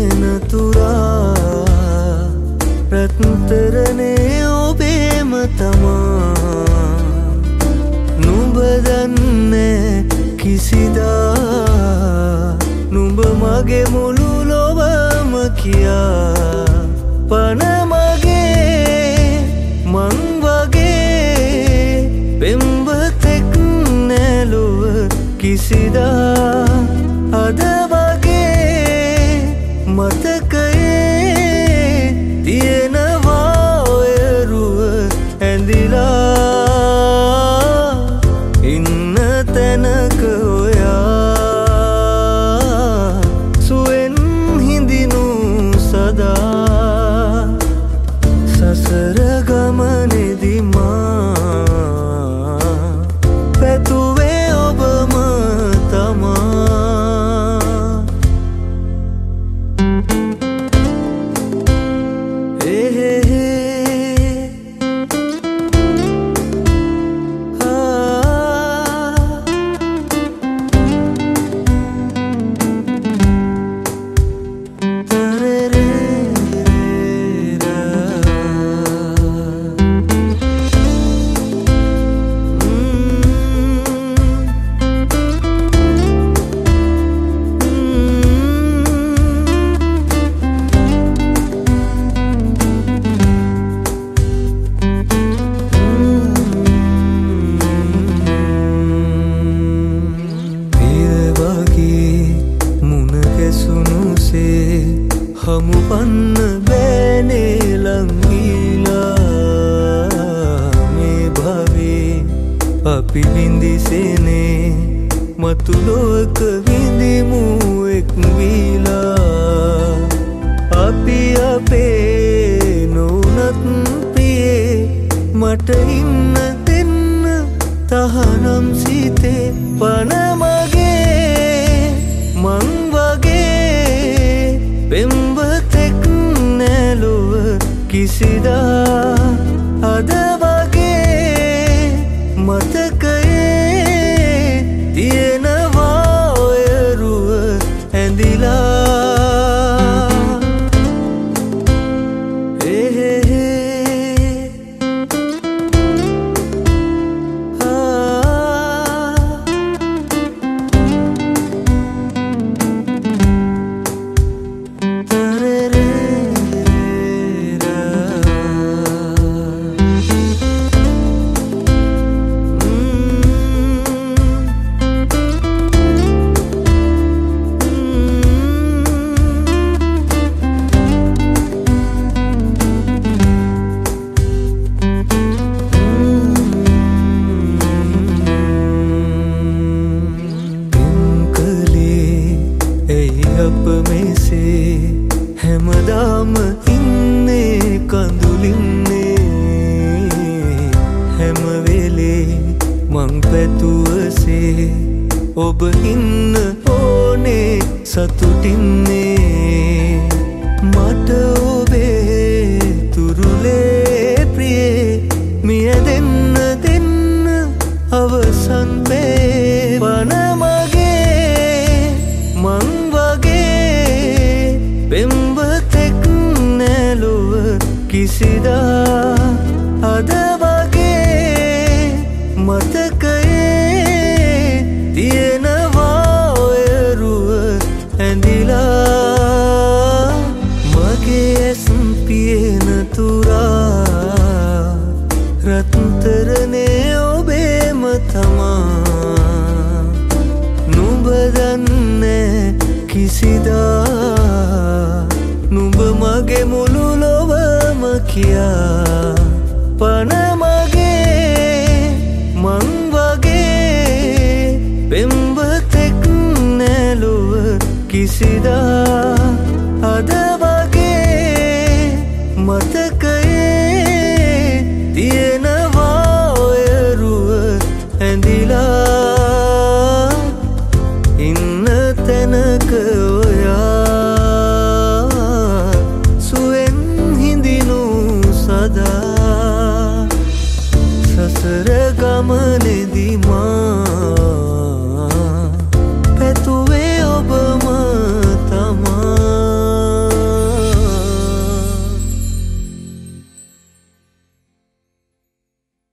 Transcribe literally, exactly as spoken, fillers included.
පියන තුරා රත්තරනේ ඔබේම තමා නුඹ දන්නේ කිසිදා නුඹ මගේ මුළු ලොවම කියා පන මගේ මං වගේ පෙම්වතෙක් නැලොව කිසිදා අද වගේ මතකයේ තියෙනවා ඔය රුව ඇඳිලා ඉන්න තැනක ඔයා සුවෙන් හිඳිනු සදා සසර ගමනේදී මා පැතුවේ ඔබම තමා එහෙහෙ හමු පන්න බෑනේ ලංගීලා මේ භවයේ අපි විඳිසේනේ මතු ලෝක විඳිමු එක් වීලා අපි අපේ නොනත් පියේ මට ඉන්න දෙන්න තහනම් සිතේ පන මගේ මං වගේ පෙම්වතෙක් නැලොව කිසිදා අද වගේ මතකයේ තියෙනවා ඔය රුව ඇඳිලා එහෙහෙ අප මෙසේ හැමදාම ඉන්නේ කඳුලින්නේ හැම වෙලේ මං පැතුවසේ ඔබ ඉන්න ඕනේ සතුටින්නේ මට ඔබේ තුරුලේ ප්‍රියේ මිය දෙන්න දෙන්න අවසන් වේ පන මගේ මං පෙම්වතෙක් නැලොව කිසිදා අද වගේ මතකයේ තියෙනවා ඔය රුව ඇඳිලා මගේ ඇස් පියන තුරා රත්තරනේ ඔබේම තමා නුඹ දන්නේ කිසිදා නුඹ මගේ මුළු ලොවම කියා පන මගේ මං වගේ පෙම්වතෙක් නැලොව කිසිදා අද වගේ මතකයේ තියෙනවා ඔය රුව ඇඳිලා ඉන්න තැනක සසර ගමන